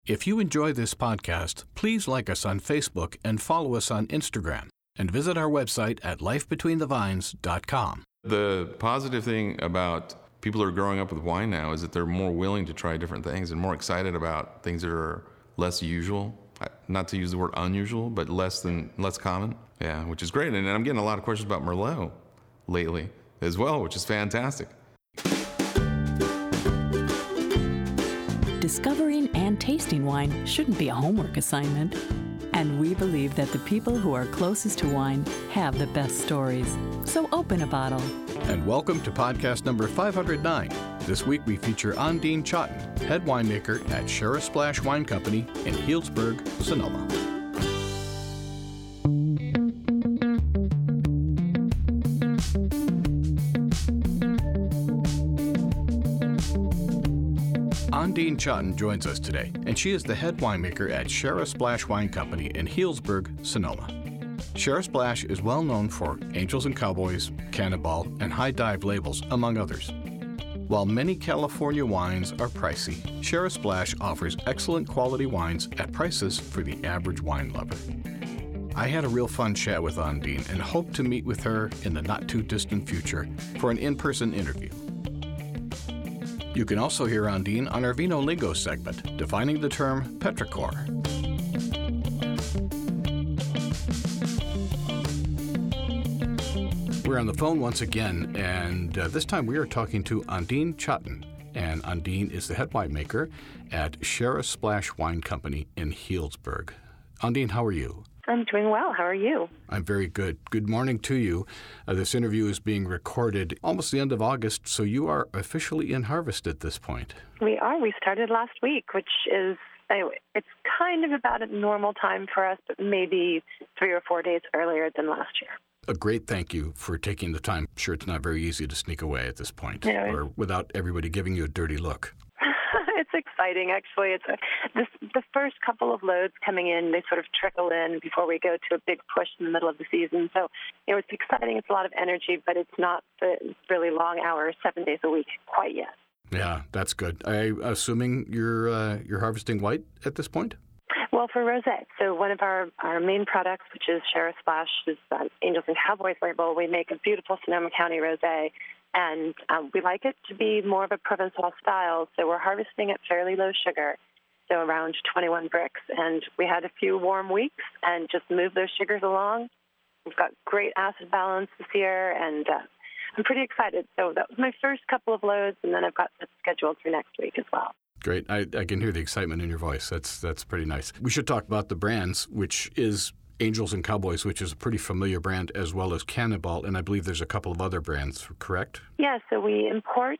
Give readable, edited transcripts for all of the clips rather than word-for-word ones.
If you enjoy this podcast, please like us on Facebook and follow us on Instagram, and visit our website at lifebetweenthevines.com. The positive thing about people who are growing up with wine now is that they're more willing to try different things and more excited about things that are less usual. Not to use the word unusual, but less common. Yeah, which is great. And I'm getting a lot of questions about Merlot lately as well, which is fantastic. Discovering and tasting wine shouldn't be a homework assignment. And we believe that the people who are closest to wine have the best stories. So open a bottle. And welcome to podcast number 509. This week we feature Ondine Chotton, head winemaker at Shara Splash Wine Company in Healdsburg, Sonoma. Ondine Chotton joins us today, and she is the head winemaker at Shara Splash Wine Company in Healdsburg, Sonoma. Shara Splash is well known for Angels and Cowboys, Cannonball, and High Dive labels, among others. While many California wines are pricey, Shara Splash offers excellent quality wines at prices for the average wine lover. I had a real fun chat with Ondine and hope to meet with her in the not-too-distant future for an in-person interview. You can also hear Ondine on our Vino Lingo segment, defining the term petrichor. We're on the phone once again, and this time we are talking to Ondine Chotton. And Ondine is the head winemaker at Shara Splash Wine Company in Healdsburg. Ondine, how are you? I'm doing well. How are you? I'm very good. Good morning to you. This interview is being recorded almost the end of August, so you are officially in harvest at this point. We are. We started last week, which is, anyway, it's kind of about a normal time for us, but maybe 3 or 4 days earlier than last year. A great thank you for taking the time. I'm sure it's not very easy to sneak away at this point, or without everybody giving you a dirty look. It's exciting, actually. The first couple of loads coming in, they sort of trickle in before we go to a big push in the middle of the season. So, it's exciting. It's a lot of energy, but it's not the really long hours, 7 days a week quite yet. Yeah, that's good. I'm assuming you're harvesting white at this point? Well, for rosé. So one of our main products, which is Shara Splash, is Angels and Cowboys label. We make a beautiful Sonoma County rosé. And we like it to be more of a Provençal style, so we're harvesting at fairly low sugar, so around 21 brix. And we had a few warm weeks and just moved those sugars along. We've got great acid balance this year, and I'm pretty excited. So that was my first couple of loads, and then I've got that scheduled for next week as well. Great. I can hear the excitement in your voice. That's pretty nice. We should talk about the brands, which is Angels and Cowboys, which is a pretty familiar brand, as well as Cannonball, and I believe there's a couple of other brands, correct? Yeah, so we import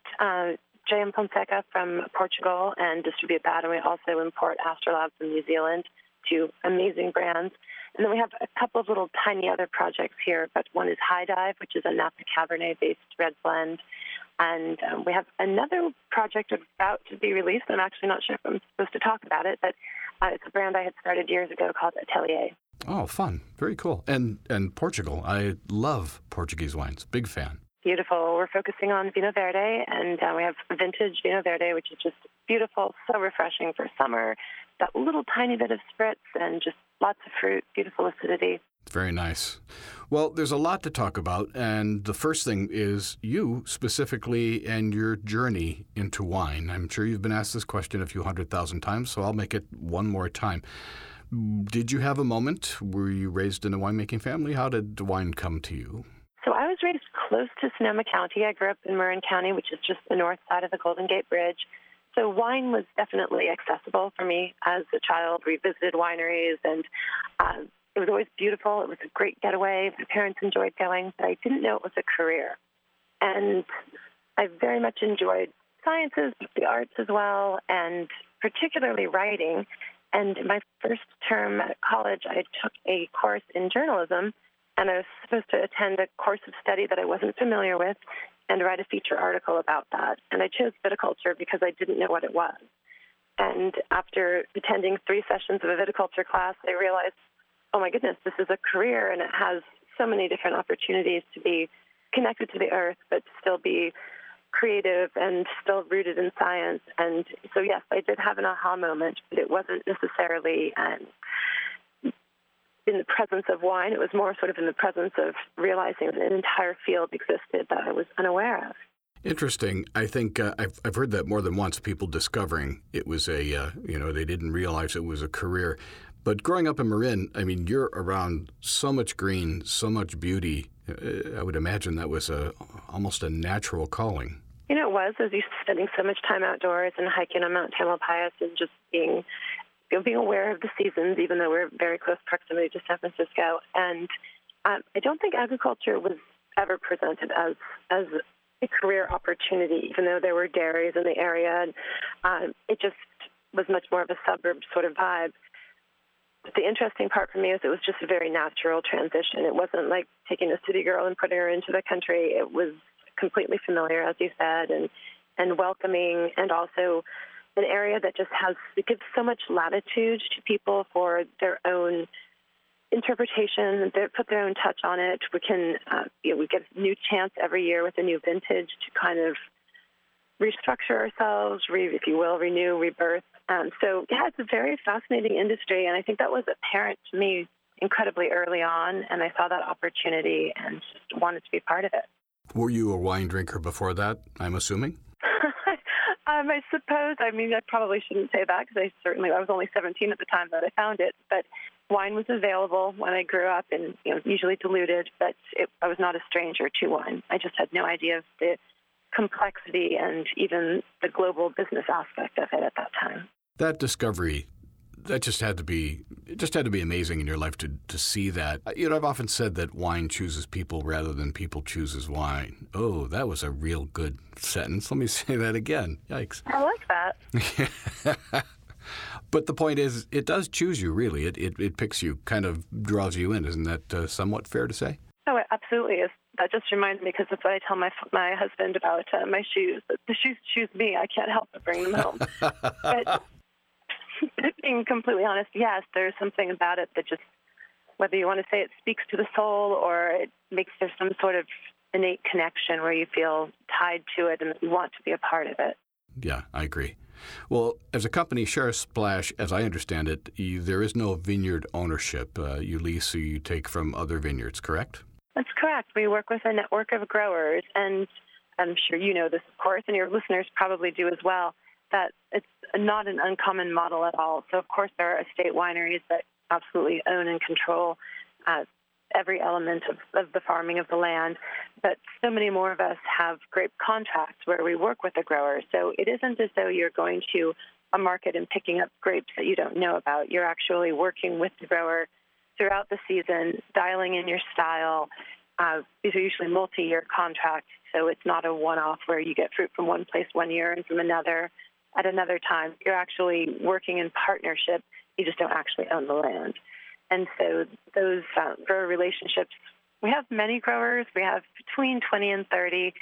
J.M. Fonseca from Portugal and distribute that, and we also import Astrolabe from New Zealand, two amazing brands. And then we have a couple of little tiny other projects here, but one is High Dive, which is a Napa Cabernet-based red blend, and we have another project about to be released. I'm actually not sure if I'm supposed to talk about it, but it's a brand I had started years ago called Atelier. Oh, fun. Very cool. And Portugal. I love Portuguese wines. Big fan. Beautiful. We're focusing on Vinho Verde, and we have vintage Vinho Verde, which is just beautiful, so refreshing for summer. That little tiny bit of spritz and just lots of fruit, beautiful acidity. Very nice. Well, there's a lot to talk about, and the first thing is you specifically and your journey into wine. I'm sure you've been asked this question a few 100,000 times, so I'll make it one more time. Did you have a moment? Were you raised in a winemaking family? How did the wine come to you? So I was raised close to Sonoma County. I grew up in Marin County, which is just the north side of the Golden Gate Bridge. So wine was definitely accessible for me as a child. We visited wineries, and it was always beautiful. It was a great getaway. My parents enjoyed going, but I didn't know it was a career. And I very much enjoyed sciences, the arts as well, and particularly writing. And in my first term at college, I took a course in journalism, and I was supposed to attend a course of study that I wasn't familiar with and write a feature article about that. And I chose viticulture because I didn't know what it was. And after attending 3 sessions of a viticulture class, I realized, oh my goodness, this is a career, and it has so many different opportunities to be connected to the earth, but still be creative and still rooted in science. And so, yes, I did have an aha moment, but it wasn't necessarily in the presence of wine. It was more sort of in the presence of realizing that an entire field existed that I was unaware of. Interesting. I think I've heard that more than once, people discovering it was they didn't realize it was a career. But growing up in Marin, I mean, you're around so much green, so much beauty. I would imagine that was almost a natural calling. You know, it was, as you spending so much time outdoors and hiking on Mount Tamalpais and just being aware of the seasons, even though we're very close proximity to San Francisco. And I don't think agriculture was ever presented as a career opportunity, even though there were dairies in the area. And it just was much more of a suburb sort of vibe. But the interesting part for me is it was just a very natural transition. It wasn't like taking a city girl and putting her into the country. It was completely familiar, as you said, and welcoming, and also an area that just gives so much latitude to people for their own interpretation. They put their own touch on it. We can, we get a new chance every year with a new vintage to kind of restructure ourselves, if you will, renew, rebirth. So, yeah, it's a very fascinating industry, and I think that was apparent to me incredibly early on, and I saw that opportunity and just wanted to be part of it. Were you a wine drinker before that, I'm assuming? I suppose. I mean, I probably shouldn't say that because I was only 17 at the time that I found it, but wine was available when I grew up and usually diluted, but I was not a stranger to wine. I just had no idea of the complexity and even the global business aspect of it at that time. That discovery, that just had to be amazing in your life to see that. I've often said that wine chooses people rather than people chooses wine. Oh, that was a real good sentence. Let me say that again. Yikes. I like that. But the point is, it does choose you, really. It picks you, kind of draws you in. Isn't that somewhat fair to say? Oh, it absolutely is. That just reminds me, because that's what I tell my husband about my shoes. The shoes choose me. I can't help but bring them home. But being completely honest, yes, there's something about it that just, whether you want to say it speaks to the soul or it makes there some sort of innate connection where you feel tied to it and you want to be a part of it. Yeah, I agree. Well, as a company, Sheriff Splash, as I understand it, there is no vineyard ownership. You lease or you take from other vineyards, correct? That's correct. We work with a network of growers, and I'm sure you know this, of course, and your listeners probably do as well, that it's not an uncommon model at all. So, of course, there are estate wineries that absolutely own and control every element of the farming of the land, but so many more of us have grape contracts where we work with the growers. So it isn't as though you're going to a market and picking up grapes that you don't know about. You're actually working with the grower throughout the season, dialing in your style. These are usually multi-year contracts, so it's not a one-off where you get fruit from one place one year and from another at another time. You're actually working in partnership. You just don't actually own the land. And so those grower relationships, we have many growers. We have between 20 and 30,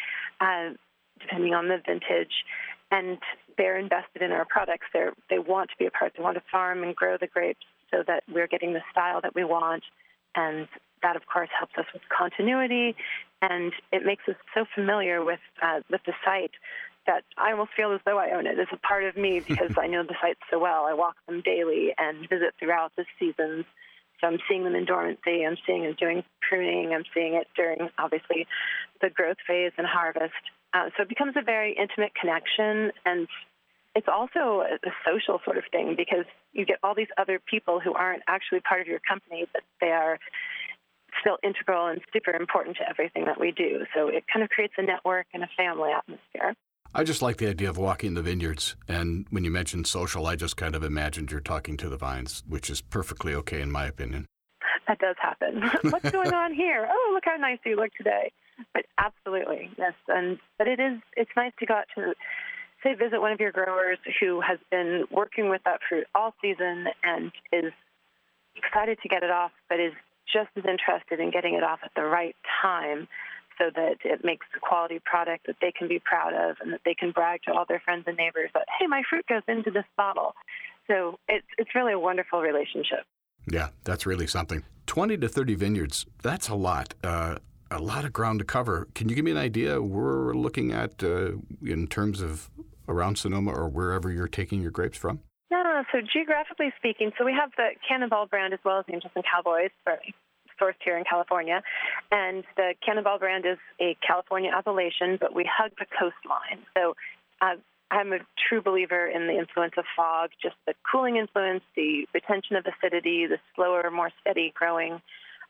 depending on the vintage, and they're invested in our products. They want to be a part. They want to farm and grow the grapes so that we're getting the style that we want. And that, of course, helps us with continuity, and it makes us so familiar with the site that I almost feel as though I own it. It's a part of me because I know the sites so well. I walk them daily and visit throughout the seasons. So I'm seeing them in dormancy. I'm seeing them doing pruning. I'm seeing it during, obviously, the growth phase and harvest. So it becomes a very intimate connection, and it's also a social sort of thing because you get all these other people who aren't actually part of your company, but they are still integral and super important to everything that we do. So it kind of creates a network and a family atmosphere. I just like the idea of walking the vineyards. And when you mentioned social, I just kind of imagined you're talking to the vines, which is perfectly okay in my opinion. That does happen. What's going on here? Oh, look how nice you look today. But absolutely, yes. But it's nice to go out to, say, visit one of your growers who has been working with that fruit all season and is excited to get it off, but is just as interested in getting it off at the right time, so that it makes the quality product that they can be proud of and that they can brag to all their friends and neighbors that, hey, my fruit goes into this bottle. So it's really a wonderful relationship. Yeah, that's really something. 20 to 30 vineyards, that's a lot. a lot of ground to cover. Can you give me an idea we're looking at in terms of around Sonoma or wherever you're taking your grapes from? Yeah, so geographically speaking, so we have the Cannonball brand as well as Angels and Cowboys sourced here in California. And the Cannonball brand is a California appellation, but we hug the coastline. So I'm a true believer in the influence of fog, just the cooling influence, the retention of acidity, the slower, more steady growing.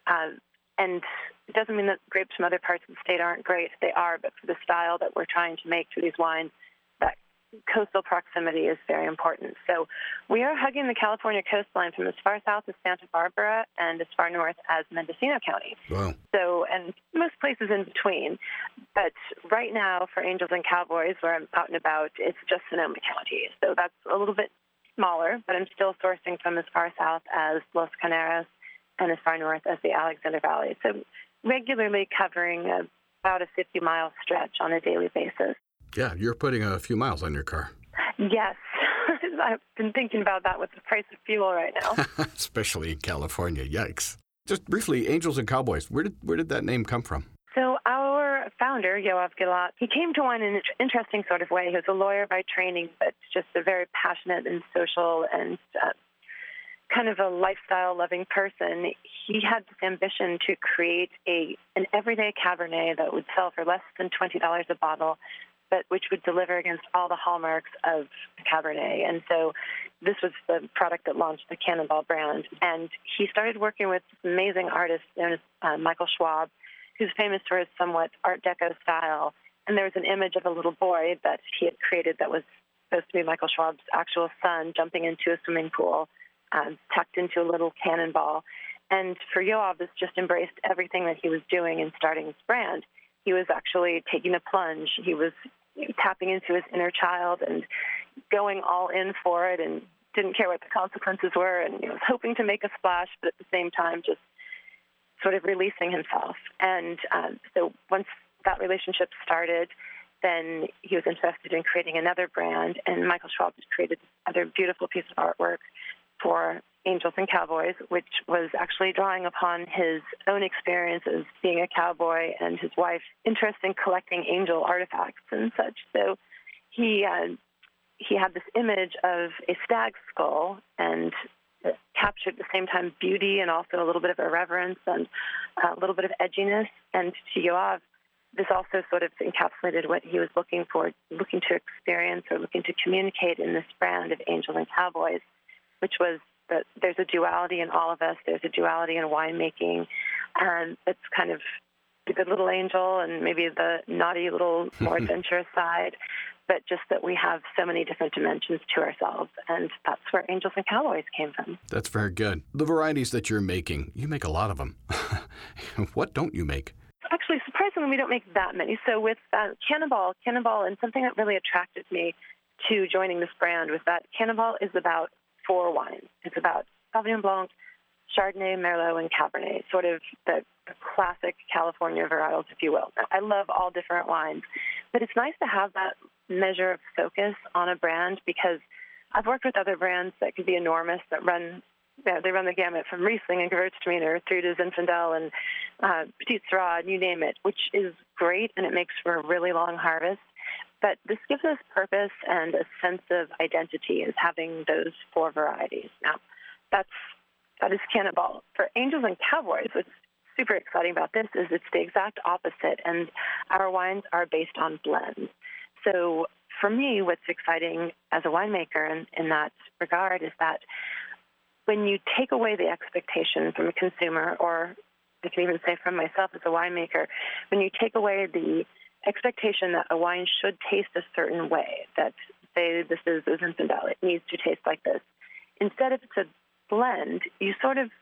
And it doesn't mean that grapes from other parts of the state aren't great. They are, but for the style that we're trying to make for these wines, that coastal proximity is very important. So we are hugging the California coastline from as far south as Santa Barbara and as far north as Mendocino County. Wow. So, and most places in between. But right now for Angels and Cowboys, where I'm out and about, it's just Sonoma County. So that's a little bit smaller, but I'm still sourcing from as far south as Los Caneros and as far north as the Alexander Valley. So regularly covering about a 50-mile stretch on a daily basis. Yeah, you're putting a few miles on your car. Yes. I've been thinking about that with the price of fuel right now. Especially in California. Yikes. Just briefly, Angels and Cowboys, where did that name come from? So our founder, Yoav Gilot, he came to wine in an interesting sort of way. He was a lawyer by training, but just a very passionate and social and kind of a lifestyle-loving person. He had this ambition to create an everyday Cabernet that would sell for less than $20 a bottle, but which would deliver against all the hallmarks of Cabernet. And so this was the product that launched the Cannonball brand. And he started working with this amazing artist known as Michael Schwab, who's famous for his somewhat Art Deco style. And there was an image of a little boy that he had created that was supposed to be Michael Schwab's actual son jumping into a swimming pool, tucked into a little cannonball. And for Yoav, this just embraced everything that he was doing in starting his brand. He was actually taking a plunge. He was tapping into his inner child and going all in for it and didn't care what the consequences were, and he was hoping to make a splash, but at the same time just sort of releasing himself. And so once that relationship started, then he was interested in creating another brand, and Michael Schwab has created another beautiful piece of artwork for Angels and Cowboys, which was actually drawing upon his own experiences being a cowboy and his wife's interest in collecting angel artifacts and such. So he had this image of a stag skull and captured at the same time beauty and also a little bit of irreverence and a little bit of edginess. And to Yoav, this also sort of encapsulated what he was looking to experience or looking to communicate in this brand of Angels and Cowboys, which was that there's a duality in all of us. There's a duality in winemaking, and it's kind of the good little angel and maybe the naughty little more adventurous side, but just that we have so many different dimensions to ourselves, and that's where Angels and Cowboys came from. That's very good. The varieties that you're making, you make a lot of them. What don't you make? Actually, surprisingly, we don't make that many. So with Cannonball, and something that really attracted me to joining this brand was that Cannonball is about 4 wines. It's about Sauvignon Blanc, Chardonnay, Merlot, and Cabernet, sort of the classic California varietals, if you will. Now, I love all different wines, but it's nice to have that measure of focus on a brand because I've worked with other brands that could be enormous, that run the gamut from Riesling and Gewürztraminer through to Zinfandel and Petit Syrah, you name it, which is great, and it makes for a really long harvest. But this gives us purpose and a sense of identity as having those 4 varieties. Now, that is Cannonball. For Angels and Cowboys, what's super exciting about this is it's the exact opposite, and our wines are based on blends. So for me, what's exciting as a winemaker in that regard is that when you take away the expectation from a consumer, or I can even say from myself as a winemaker, when you take away the expectation that a wine should taste a certain way, that say this is a Zinfandel, it needs to taste like this. Instead, if it's a blend, you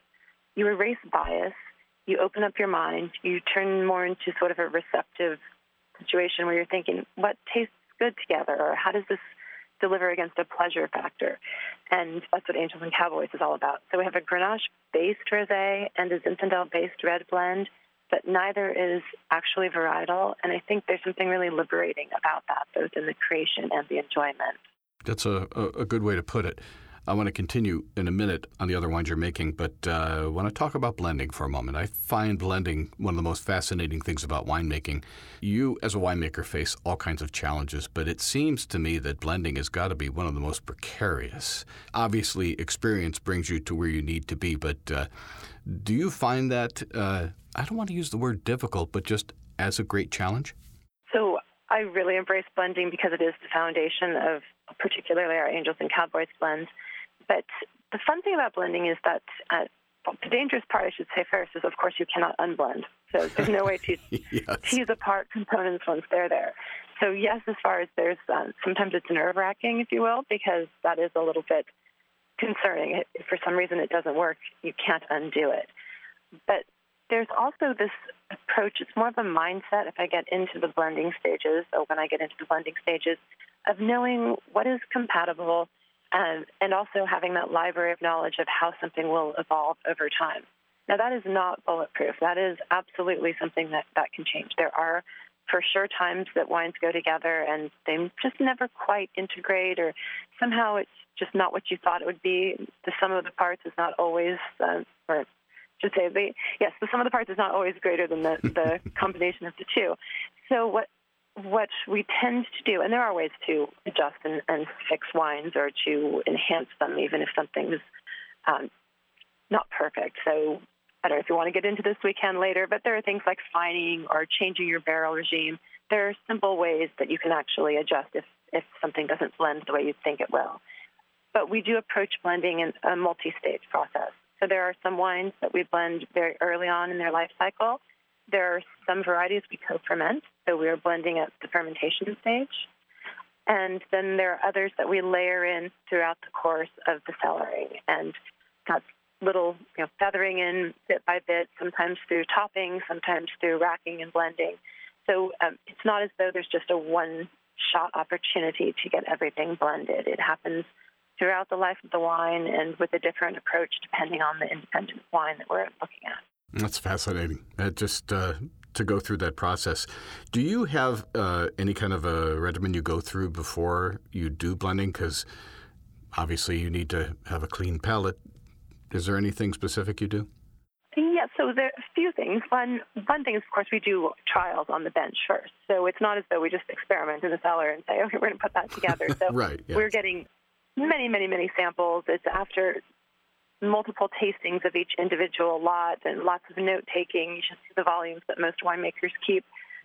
erase bias, you open up your mind, you turn more into sort of a receptive situation where you're thinking, what tastes good together, or how does this deliver against a pleasure factor? And that's what Angels and Cowboys is all about. So we have a Grenache-based rosé and a Zinfandel-based red blend, but neither is actually varietal, and I think there's something really liberating about that, both in the creation and the enjoyment. That's a good way to put it. I want to continue in a minute on the other wines you're making, but I want to talk about blending for a moment. I find blending one of the most fascinating things about winemaking. You, as a winemaker, face all kinds of challenges, but it seems to me that blending has got to be one of the most precarious. Obviously, experience brings you to where you need to be, but do you find that, I don't want to use the word difficult, but just as a great challenge? So I really embrace blending because it is the foundation of particularly our Angels and Cowboys blends. But the fun thing about blending is that the dangerous part, I should say first, is of course you cannot unblend. So there's no way to Yes. tease apart components once they're there. So yes, as far as there's, sometimes it's nerve-wracking, if you will, because that is a little bit concerning. If for some reason it doesn't work, you can't undo it. But there's also this approach, it's more of a mindset if I get into the blending stages, or when I get into the blending stages, of knowing what is compatible and also having that library of knowledge of how something will evolve over time. Now, that is not bulletproof. That is absolutely something that can change. There are, for sure, times that wines go together and they just never quite integrate, or somehow it's just not what you thought it would be. The sum of the parts is not always, the sum of the parts is not always greater than the combination of the two. So what we tend to do, and there are ways to adjust and fix wines or to enhance them, even if something's not perfect. So I don't know if you want to get into this, we can later, but there are things like fining or changing your barrel regime. There are simple ways that you can actually adjust if something doesn't blend the way you think it will. But we do approach blending in a multi-stage process. So there are some wines that we blend very early on in their life cycle. There are some varieties we co-ferment, so we are blending at the fermentation stage. And then there are others that we layer in throughout the course of the cellaring. And that's little feathering in bit by bit, sometimes through topping, sometimes through racking and blending. So it's not as though there's just a one-shot opportunity to get everything blended. It happens throughout the life of the wine and with a different approach depending on the independent wine that we're looking at. That's fascinating. Just to go through that process. Do you have any kind of a regimen you go through before you do blending? Because obviously you need to have a clean palate. Is there anything specific you do? Yeah, so there are a few things. One thing is, of course, we do trials on the bench first. So it's not as though we just experiment in the cellar and say, okay, we're going to put that together. So right, yes. We're getting many, many, many samples. It's after multiple tastings of each individual lot and lots of note-taking. You should see the volumes that most winemakers keep.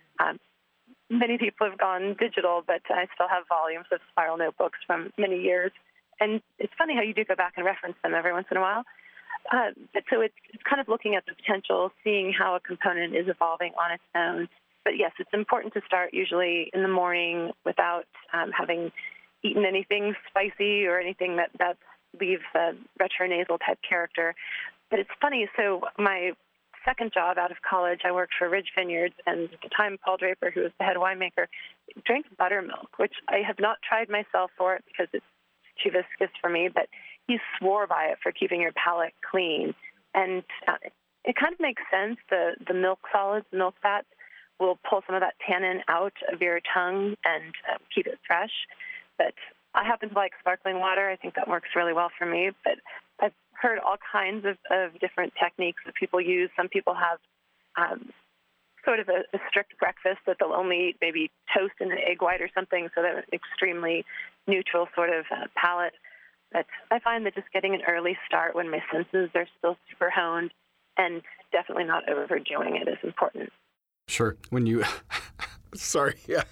Many people have gone digital, but I still have volumes of spiral notebooks from many years. And it's funny how you do go back and reference them every once in a while. But so it's kind of looking at the potential, seeing how a component is evolving on its own. But yes, it's important to start usually in the morning without having eaten anything spicy or anything that leaves a retronasal type character. But it's funny, so my second job out of college, I worked for Ridge Vineyards, and at the time Paul Draper, who was the head winemaker, drank buttermilk, which I have not tried myself for it because it's too viscous for me, but he swore by it for keeping your palate clean. And it kind of makes sense. The milk solids, the milk fats, will pull some of that tannin out of your tongue and keep it fresh. But I happen to like sparkling water. I think that works really well for me. But I've heard all kinds of different techniques that people use. Some people have sort of a strict breakfast that they'll only eat maybe toast and an egg white or something, so they're extremely neutral sort of palate. But I find that just getting an early start when my senses are still super honed and definitely not overdoing it is important. Sure. When you... Sorry, yeah,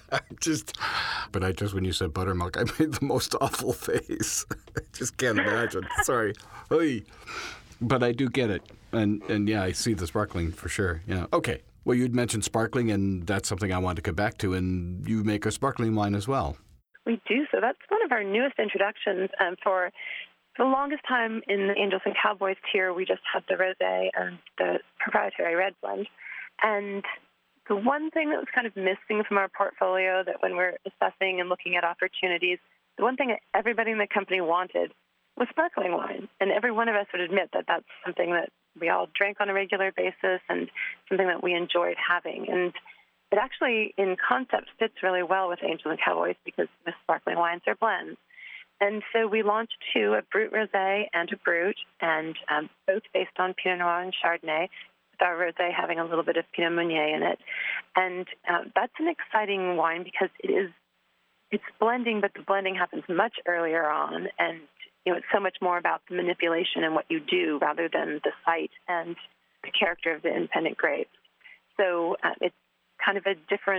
when you said buttermilk, I made the most awful face. I just can't imagine. Sorry. Oy. But I do get it. And yeah, I see the sparkling for sure. Yeah. Okay. Well, you'd mentioned sparkling, and that's something I wanted to come back to, and you make a sparkling wine as well. We do. So that's one of our newest introductions. For the longest time in the Angels and Cowboys tier, we just had the rosé and the proprietary red blend. And the one thing that was kind of missing from our portfolio, that when we're assessing and looking at opportunities, the one thing that everybody in the company wanted was sparkling wine. And every one of us would admit that that's something that we all drank on a regular basis and something that we enjoyed having. And it actually, in concept, fits really well with Angels and Cowboys because the sparkling wines are blends. And so we launched two, a Brut Rosé and a Brut, and both based on Pinot Noir and Chardonnay, with our Rosé having a little bit of Pinot Meunier in it. And that's an exciting wine because it's blending, but the blending happens much earlier on, and it's so much more about the manipulation and what you do rather than the site and the character of the independent grapes. So it's kind of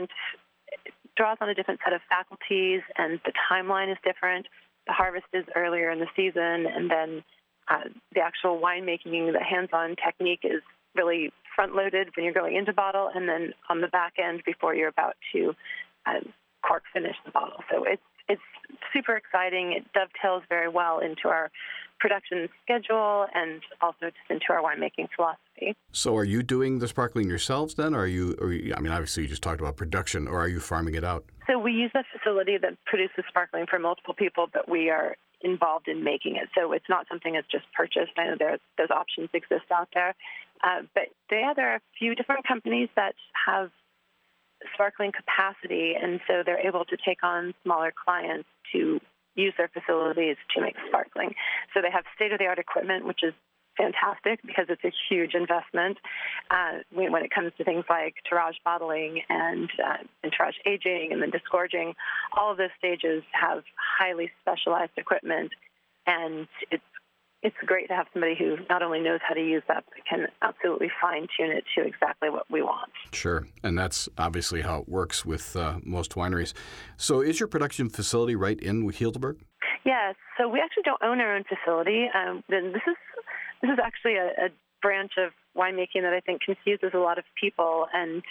draws on a different set of faculties, and the timeline is different. The harvest is earlier in the season, and then the actual winemaking, the hands-on technique is really front-loaded when you're going into bottle, and then on the back end before you're about to cork finish the bottle. So it's super exciting. It dovetails very well into our production schedule and also just into our winemaking philosophy. So are you doing the sparkling yourselves then? Obviously you just talked about production, or are you farming it out? So we use a facility that produces sparkling for multiple people, but we are involved in making it. So it's not something that's just purchased. I know those options exist out there. But there are a few different companies that have sparkling capacity, and so they're able to take on smaller clients to use their facilities to make sparkling. So they have state-of-the-art equipment, which is fantastic because it's a huge investment when it comes to things like tirage bottling and tirage aging and then disgorging. All of those stages have highly specialized equipment, and it's great to have somebody who not only knows how to use that, but can absolutely fine-tune it to exactly what we want. Sure, and that's obviously how it works with most wineries. So is your production facility right in Healdsburg? Yes, so we actually don't own our own facility. This is actually a branch of winemaking that I think confuses a lot of people. And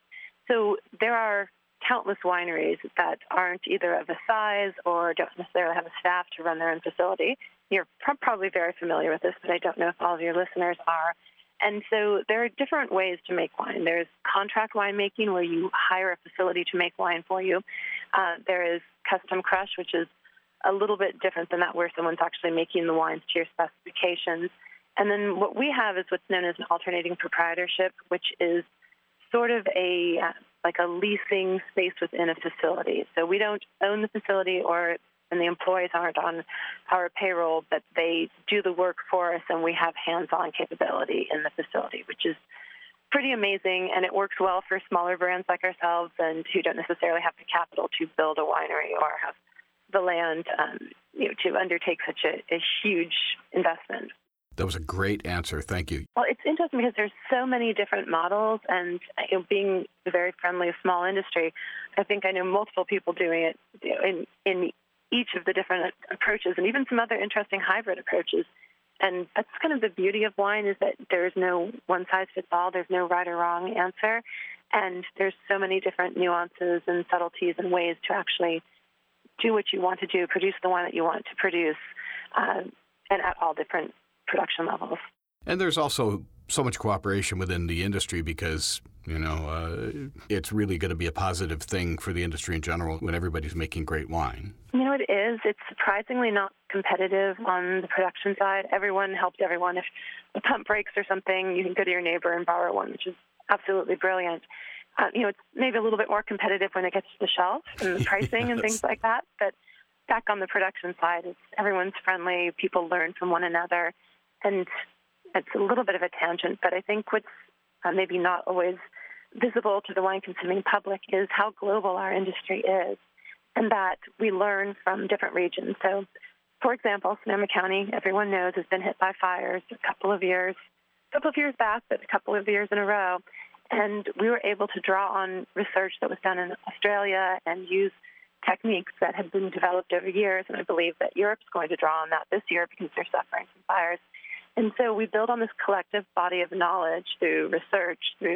so there are countless wineries that aren't either of a size or don't necessarily have a staff to run their own facility. You're probably very familiar with this, but I don't know if all of your listeners are. And so there are different ways to make wine. There's contract winemaking, where you hire a facility to make wine for you. There is custom crush, which is a little bit different than that, where someone's actually making the wines to your specifications. And then what we have is what's known as an alternating proprietorship, which is sort of like a leasing space within a facility. So we don't own the facility, and the employees aren't on our payroll, but they do the work for us, and we have hands-on capability in the facility, which is pretty amazing, and it works well for smaller brands like ourselves and who don't necessarily have the capital to build a winery or have the land to undertake such a huge investment. That was a great answer. Thank you. Well, it's interesting because there's so many different models, and being a very friendly small industry, I think I know multiple people doing it in each of the different approaches, and even some other interesting hybrid approaches. And that's kind of the beauty of wine, is that there's no one-size-fits-all. There's no right or wrong answer. And there's so many different nuances and subtleties and ways to actually do what you want to do, produce the wine that you want to produce, and at all different production levels. And there's also so much cooperation within the industry because, it's really going to be a positive thing for the industry in general when everybody's making great wine. It is. It's surprisingly not competitive on the production side. Everyone helps everyone. If a pump breaks or something, you can go to your neighbor and borrow one, which is absolutely brilliant. It's maybe a little bit more competitive when it gets to the shelf and the pricing and things like that. But back on the production side, everyone's friendly. People learn from one another. And it's a little bit of a tangent, but I think what's maybe not always visible to the wine-consuming public is how global our industry is, and that we learn from different regions. So, for example, Sonoma County, everyone knows, has been hit by fires a couple of years back, but a couple of years in a row. And we were able to draw on research that was done in Australia and use techniques that had been developed over years. And I believe that Europe's going to draw on that this year because they're suffering from fires. And so we build on this collective body of knowledge through research,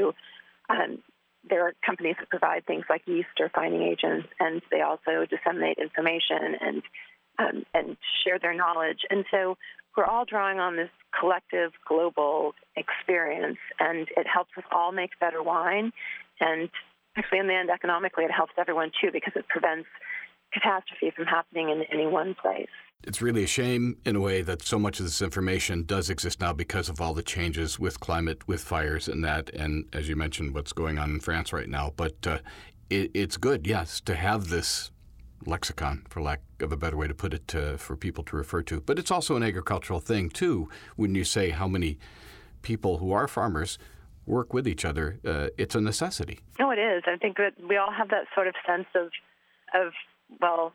there are companies that provide things like yeast or fining agents, and they also disseminate information and share their knowledge. And so we're all drawing on this collective global experience, and it helps us all make better wine. And actually, in the end, economically, it helps everyone, too, because it prevents catastrophe from happening in any one place. It's really a shame, in a way, that so much of this information does exist now because of all the changes with climate, with fires and that, and as you mentioned, what's going on in France right now. But it's good, yes, to have this lexicon, for lack of a better way to put it, for people to refer to. But it's also an agricultural thing, too, when you say how many people who are farmers work with each other. It's a necessity. No, it is. I think that we all have that sort of sense of well,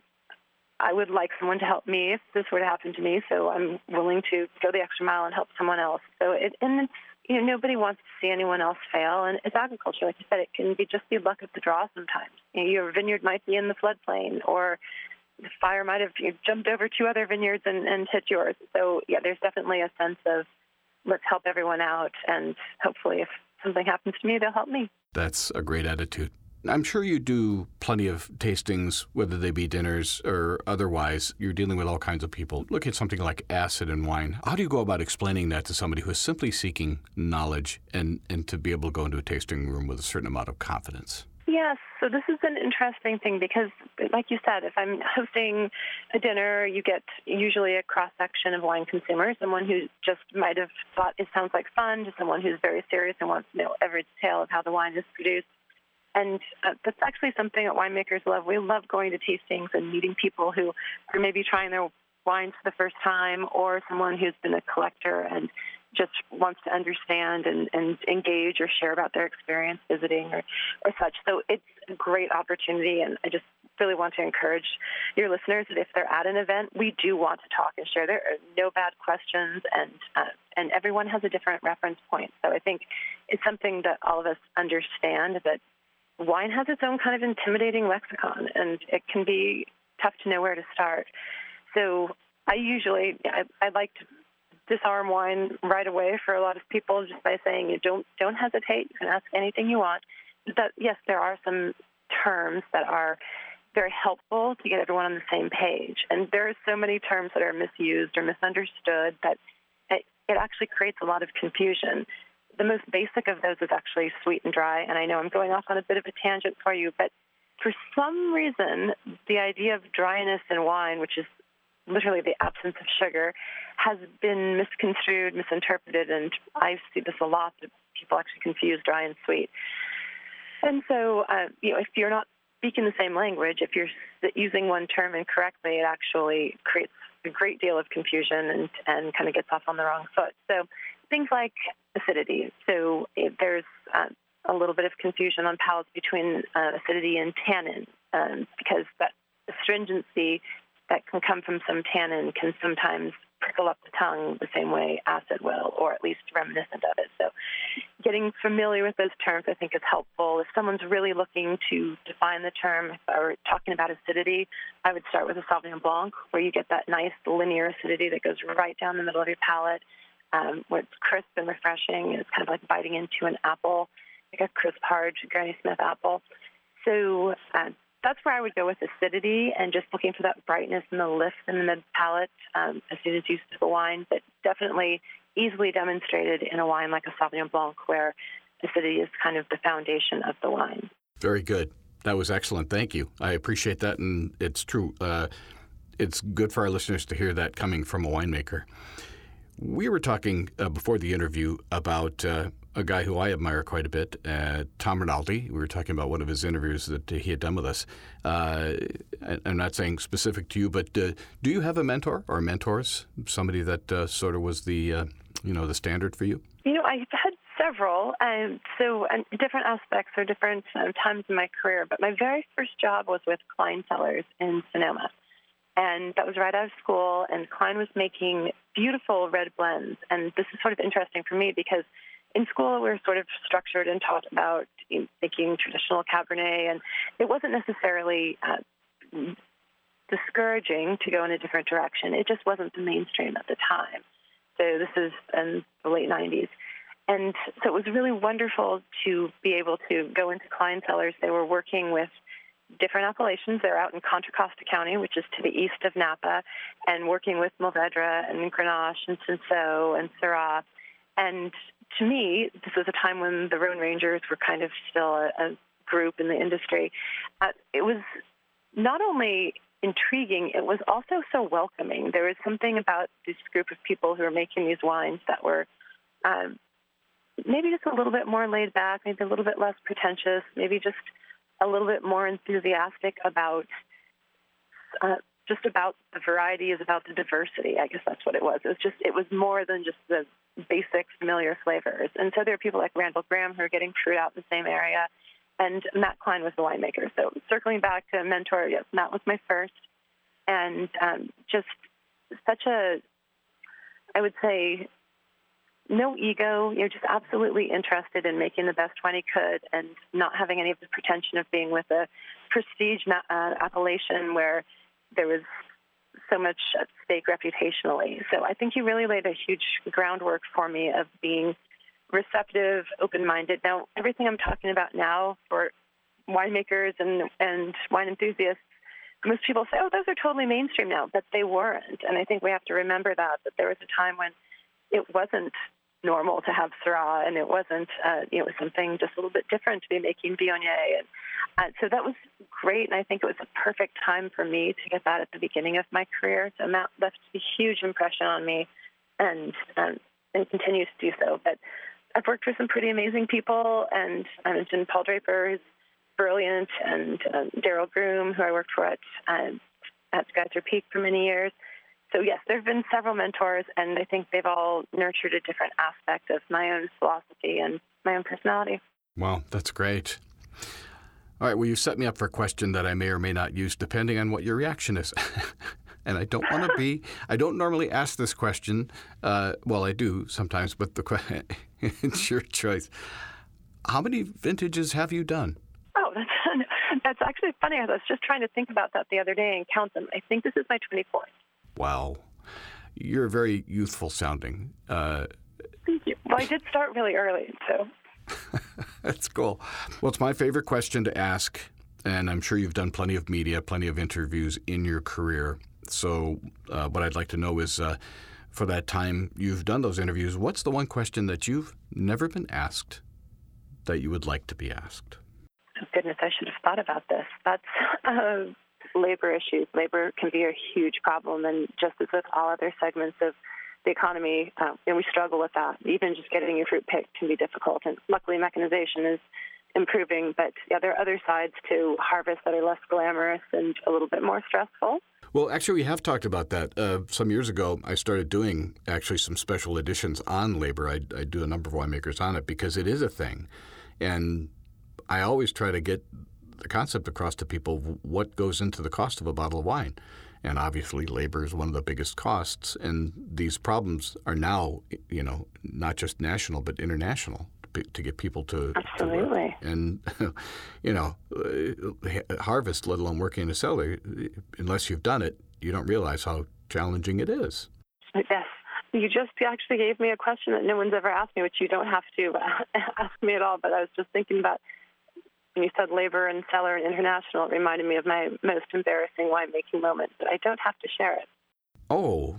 I would like someone to help me if this were to happen to me, so I'm willing to go the extra mile and help someone else. So it's, nobody wants to see anyone else fail, and it's agriculture. Like you said, it can just be luck of the draw sometimes. Your vineyard might be in the floodplain, or the fire might have jumped over 2 other vineyards and hit yours. So, yeah, there's definitely a sense of let's help everyone out, and hopefully if something happens to me, they'll help me. That's a great attitude. I'm sure you do plenty of tastings, whether they be dinners or otherwise. You're dealing with all kinds of people. Look at something like acid in wine. How do you go about explaining that to somebody who is simply seeking knowledge and to be able to go into a tasting room with a certain amount of confidence? Yes, so this is an interesting thing because, like you said, if I'm hosting a dinner, you get usually a cross-section of wine consumers, someone who just might have thought it sounds like fun to someone who's very serious and wants to know every detail of how the wine is produced. And that's actually something that winemakers love. We love going to tastings and meeting people who are maybe trying their wines for the first time, or someone who's been a collector and just wants to understand and engage or share about their experience visiting or such. So it's a great opportunity, and I just really want to encourage your listeners that if they're at an event, we do want to talk and share. There are no bad questions, and everyone has a different reference point. So I think it's something that all of us understand, that wine has its own kind of intimidating lexicon, and it can be tough to know where to start. So I like to disarm wine right away for a lot of people just by saying, don't hesitate. You can ask anything you want. But yes, there are some terms that are very helpful to get everyone on the same page. And there are so many terms that are misused or misunderstood that it actually creates a lot of confusion. The most basic of those is actually sweet and dry, and I know I'm going off on a bit of a tangent for you, but for some reason, the idea of dryness in wine, which is literally the absence of sugar, has been misconstrued, misinterpreted, and I see this a lot, that people actually confuse dry and sweet. And so, if you're not speaking the same language, if you're using one term incorrectly, it actually creates a great deal of confusion and kind of gets off on the wrong foot. So things like acidity. So there's a little bit of confusion on palates between acidity and tannin, because that astringency that can come from some tannin can sometimes prickle up the tongue the same way acid will, or at least reminiscent of it. So getting familiar with those terms, I think, is helpful. If someone's really looking to define the term, if I were talking about acidity, I would start with a Sauvignon Blanc, where you get that nice linear acidity that goes right down the middle of your palate, where it's crisp and refreshing. It's kind of like biting into an apple, like a crisp, hard Granny Smith apple. So that's where I would go with acidity, and just looking for that brightness and the lift in the mid-palate as soon as you sip a wine, but definitely easily demonstrated in a wine like a Sauvignon Blanc, where acidity is kind of the foundation of the wine. Very good. That was excellent. Thank you. I appreciate that, and it's true. It's good for our listeners to hear that coming from a winemaker. We were talking before the interview about a guy who I admire quite a bit, Tom Rinaldi. We were talking about one of his interviews that he had done with us. I'm not saying specific to you, but do you have a mentor or mentors, somebody that sort of was the standard for you? I've had several, so different aspects or different times in my career. But my very first job was with Klein Cellars in Sonoma. And that was right out of school, and Klein was making beautiful red blends. And this is sort of interesting for me because in school we were sort of structured and taught about making traditional Cabernet, and it wasn't necessarily discouraging to go in a different direction. It just wasn't the mainstream at the time. So this is in the late 90s. And so it was really wonderful to be able to go into Klein Cellars. They were working with different appellations. They're out in Contra Costa County, which is to the east of Napa, and working with Mourvedre and Grenache and Cinsault and Syrah. And to me, this was a time when the Rhone Rangers were kind of still a group in the industry. It was not only intriguing, it was also so welcoming. There was something about this group of people who were making these wines that were maybe just a little bit more laid back, maybe a little bit less pretentious, maybe just a little bit more enthusiastic about just about the variety, is about the diversity. I guess that's what it was. It was more than just the basic familiar flavors. And so there are people like Randall Graham who are getting fruit out in the same area. And Matt Klein was the winemaker. So circling back to mentor, yes, Matt was my first. And just such I would say, no ego. You're just absolutely interested in making the best wine he could and not having any of the pretension of being with a prestige appellation where there was so much at stake reputationally. So I think he really laid a huge groundwork for me of being receptive, open-minded. Now, everything I'm talking about now for winemakers and wine enthusiasts, most people say, oh, those are totally mainstream now, but they weren't. And I think we have to remember that there was a time when it wasn't normal to have Syrah, and it wasn't, it was something just a little bit different to be making Viognier. And so that was great, and I think it was a perfect time for me to get that at the beginning of my career. So Matt left a huge impression on me and continues to do so. But I've worked with some pretty amazing people, and I mentioned Paul Draper, who's brilliant, and Daryl Groom, who I worked for at Geyser Peak for many years. So yes, there have been several mentors, and I think they've all nurtured a different aspect of my own philosophy and my own personality. Wow, that's great. All right, well, you set me up for a question that I may or may not use, depending on what your reaction is. And I don't want to I don't normally ask this question. Well, I do sometimes, but it's your choice. How many vintages have you done? Oh, that's actually funny. I was just trying to think about that the other day and count them. I think this is my 24th. Wow. You're very youthful sounding. Thank you. Well, I did start really early, so. That's cool. Well, it's my favorite question to ask, and I'm sure you've done plenty of media, plenty of interviews in your career. So what I'd like to know is, for that time you've done those interviews, what's the one question that you've never been asked that you would like to be asked? Oh, goodness, I should have thought about this. That's labor issues. Labor can be a huge problem, and just as with all other segments of the economy, and we struggle with that. Even just getting your fruit picked can be difficult, and luckily mechanization is improving, but yeah, there are other sides to harvest that are less glamorous and a little bit more stressful. Well, actually, we have talked about that. Some years ago, I started doing actually some special editions on labor. I do a number of winemakers on it because it is a thing. And I always try to get the concept across to people, what goes into the cost of a bottle of wine. And obviously, labor is one of the biggest costs. And these problems are now, not just national, but international to get people to Absolutely. And, harvest, let alone working in a cellar, unless you've done it, you don't realize how challenging it is. Yes. You just actually gave me a question that no one's ever asked me, which you don't have to ask me at all, but I was just thinking about when you said labor and cellar and international, it reminded me of my most embarrassing winemaking moment, but I don't have to share it. Oh.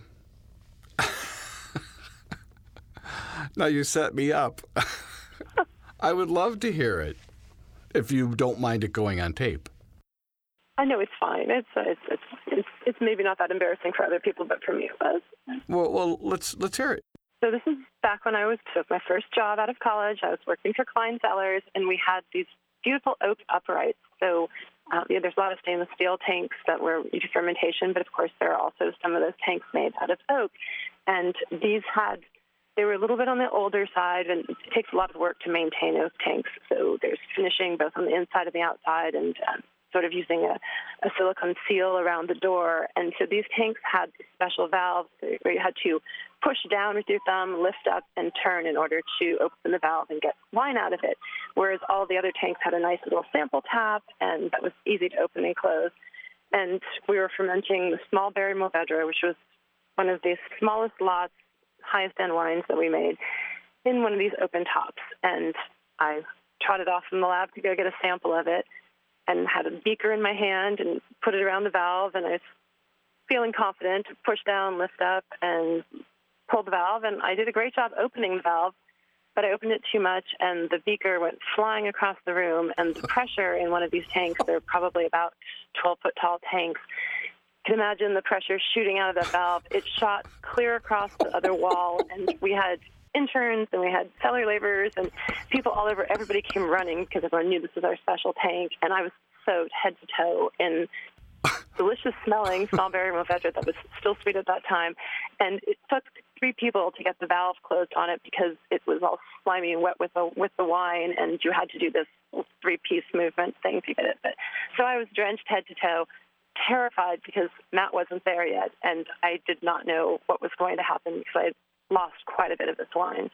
Now you set me up. I would love to hear it, if you don't mind it going on tape. I know it's fine. It's maybe not that embarrassing for other people, but for me it was. Well, let's hear it. So this is back when I took my first job out of college. I was working for Klein Cellars, and we had these beautiful oak uprights. So there's a lot of stainless steel tanks that were used for fermentation, but of course there are also some of those tanks made out of oak. And they were a little bit on the older side, and it takes a lot of work to maintain oak tanks. So there's finishing both on the inside and the outside, and sort of using a silicone seal around the door. And so these tanks had special valves where you had to push down with your thumb, lift up, and turn in order to open the valve and get wine out of it, whereas all the other tanks had a nice little sample tap, and that was easy to open and close. And we were fermenting the small berry Mourvedre, which was one of the smallest lots, highest end wines that we made, in one of these open tops. And I trotted off from the lab to go get a sample of it, and had a beaker in my hand and put it around the valve, and I was feeling confident to push down, lift up, and pull the valve, and I did a great job opening the valve, but I opened it too much, and the beaker went flying across the room, and the pressure in one of these tanks, they're probably about 12-foot tall tanks. You can imagine the pressure shooting out of that valve. It shot clear across the other wall, and we had interns, and we had cellar laborers, and people all over. Everybody came running because everyone knew this was our special tank, and I was soaked head to toe in delicious smelling Smallberry Mourvedre that was still sweet at that time. And it took 3 people to get the valve closed on it because it was all slimy and wet with the wine, and you had to do this 3-piece movement thing to get it. So I was drenched head to toe, terrified because Matt wasn't there yet, and I did not know what was going to happen because I had lost quite a bit of this wine.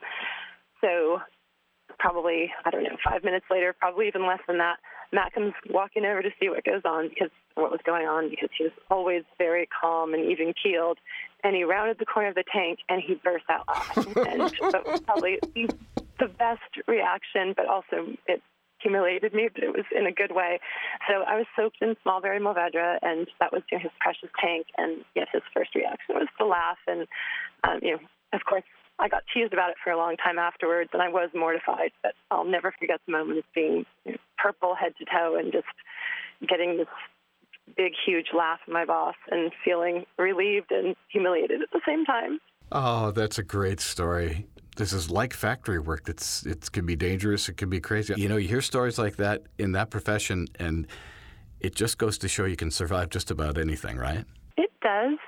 So probably, 5 minutes later, probably even less than that, Matt comes walking over to see what was going on, because he was always very calm and even keeled. And he rounded the corner of the tank and he burst out laughing. And that was probably the best reaction, but also it humiliated me, but it was in a good way. So I was soaked in Smallberry Mourvedre, and that was his precious tank. And yes, his first reaction was to laugh. And, of course, I got teased about it for a long time afterwards, and I was mortified, but I'll never forget the moment of being purple head to toe and just getting this big, huge laugh from my boss and feeling relieved and humiliated at the same time. Oh, that's a great story. This is like factory work. It can be dangerous. It can be crazy. You hear stories like that in that profession, and it just goes to show you can survive just about anything, right? It does.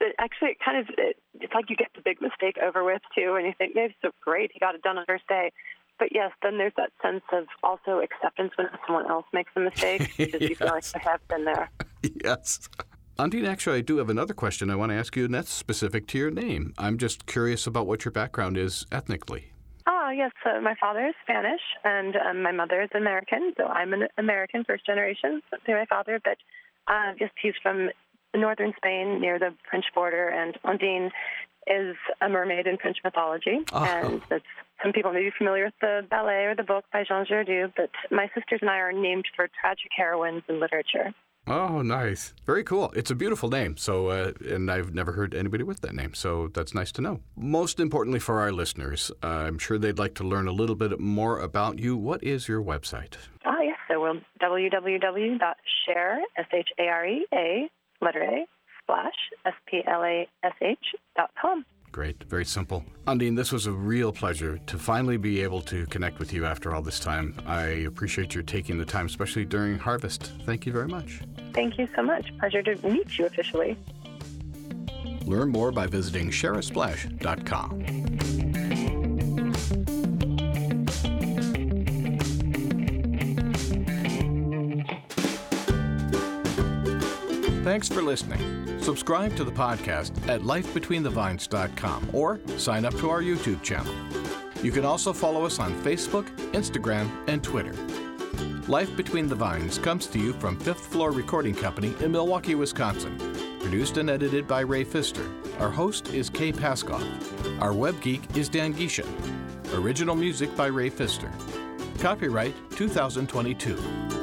It's like you get the big mistake over with, too, and you think, maybe so great, he got it done on the first day. But yes, then there's that sense of also acceptance when someone else makes a mistake, because you feel like they have been there. Yes. Undine, actually, I do have another question I want to ask you, and that's specific to your name. I'm just curious about what your background is ethnically. Yes. So my father is Spanish, and my mother is American. So I'm an American, first generation, through my father. But yes, he's from northern Spain, near the French border, and Undine is a mermaid in French mythology. Oh. And some people may be familiar with the ballet or the book by Jean Giraudoux, but my sisters and I are named for tragic heroines in literature. Oh, nice. Very cool. It's a beautiful name. So, and I've never heard anybody with that name, so that's nice to know. Most importantly for our listeners, I'm sure they'd like to learn a little bit more about you. What is your website? Yes. So www.share, S-H-A-R-E-A, letter A, splash, S-P-L-A-S-H.com. Great. Very simple. Undine, this was a real pleasure to finally be able to connect with you after all this time. I appreciate your taking the time, especially during harvest. Thank you very much. Thank you so much. Pleasure to meet you officially. Learn more by visiting ShareASplash.com. Thanks for listening. Subscribe to the podcast at lifebetweenthevines.com or sign up to our YouTube channel. You can also follow us on Facebook, Instagram, and Twitter. Life Between the Vines comes to you from Fifth Floor Recording Company in Milwaukee, Wisconsin. Produced and edited by Ray Pfister. Our host is Kay Paskoff. Our web geek is Dan Gisha. Original music by Ray Pfister. Copyright 2022.